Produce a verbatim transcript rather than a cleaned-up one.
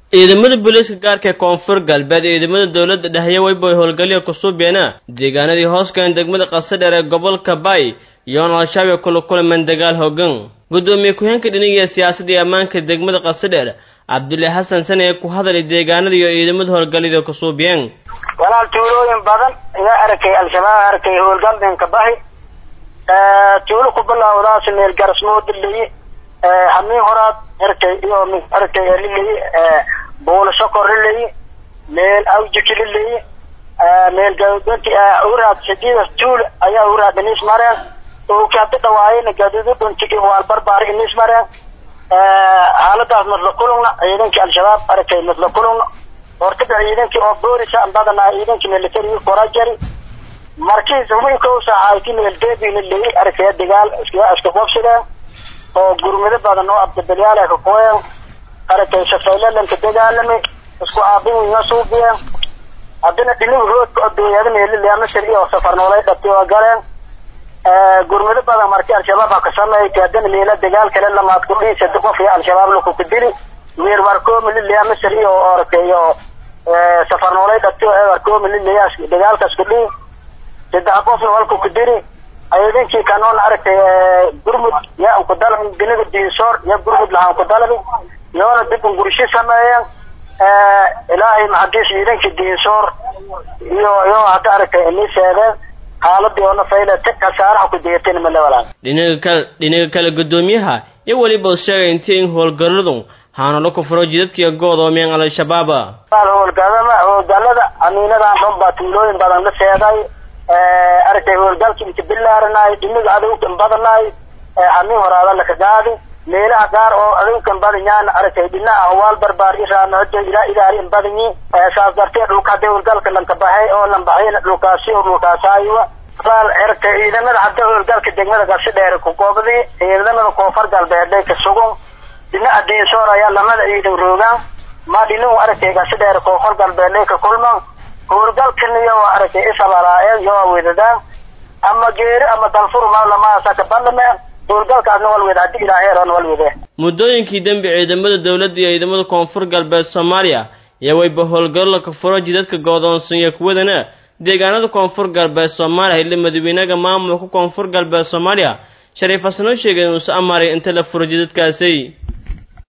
ciidamada booliiska gaarka koonfur galbeed ee ciidamada dawladda dhaxaya way boy howlgalyo ku suubeena deegaanadii hooska degmada Qasadheer ee gobolka Bay iyo al-shabaab kula kulmeen dagaal hoogan gudoomiye ku-xigeenka dhinaca siyaasadda iyo ammaanka degmada Qasadheer Abdullahi Hassan Sane ku hadalay deegaanadii iyo ciidamada howlgalyo ku suubeen walaal tuulooyin badan ayaa arkay al-shabaab arkay howlgalkan ka baxay ee tuulo ku bilowdaas meel garsmood dilay ee hamin horaad arkay iyo min arkay lilay ee bool shakor lilay meel awjiki lilay ee meel gawdanti awraad shadiida tuul ayaa awraad nis mareen oo ka tawaayeen gaadiid duntiga wal barbaar nis mareen ee xaaladaas madla kuluna ciidanka al-shabaab arkay madla kuluna horta ciidankii oo booliska ambadana ciidankii military korajari markii zumay ko saacayti meel deebiin leey arkay dagaal iska iska qabsada oo gurmada badan oo abdaliyaal ka qooyan arkay shaqaylan ka dagaalamay isku aabin iyo suubiya hadana dhinac rood oo deeyadan meel leeyama sariyo safar noolay dhabtay oo galeen ee gurmada badan markii al-shabaab ka sameeyay hadana meel dagaal kale lamaad ku dhiisay qof iyo al-shabaab la ku dili meer warko meel leeyama sariyo oo arkay ee safar noolay dhabtay oo warko meel leeyaas dagaalkaas ku dhii saddex qof oo halku ku diri ayadii kanoon arkay gurmud yaa ku dalab dinaga diisoor ya gurmud lahaan ku dalab yoona dib u gurishi sameeyeen ee ilaahay maxadiis ciidanka diisoor iyo iyo hada arkay inay sheegeen xaaladii oo nafayla ka saaraha ku deeyteen malawalaan dhinaga kale dhinaga kale gudoomiyaha iyo waliba sheegay intii in howlgaladu haana la ku furo jidadkii go'doomiyeen al-shabaab howlgalada howlgalada amiinada dhanba tuulooyin badan la sheegay ee arkay howlgalkii inta bilaarnay dhinaga adowgan badanay ee hamin horaada la kagaadi meelaha gaar oo adowgan badanayaan arkay dhinaca hawaal barbaar iraana ila ilaahay badani ee saas darteed dhulka howlgalka lan ka baxay oo lan baxay dhulkaasi oo dhulkaasaywa qaal arkay ciidamada hadda howlgalka degmada Qasadheer ku qoobday ciidamada koonfur galbeed ka sugan dhinaca diisoor ayaa lamada ciidan roogan ma dhinaca arkay Qasadheer koonfur galbeed ka kulmaan howlgalkan iyo arkay isabaraayeen iyo weedadaan ama geeri ama dalfur ma lama saka bandameen howlgalkaasna wal weedad ilaahay ran wal weedad muddooyinkii dambe ciidamada dawladda iyo ciidamada koonfur galbeed Soomaaliya iyo way bahowlgal ka furo jidadka go'doonsan iyo kuwadana deegaanada koonfur galbeed Soomaaliya ilaa madaxweynaha maamulka koonfur galbeed Soomaaliya Shariif Xasan oo sheegay inuu soo amaray inta la furo jidadkaasi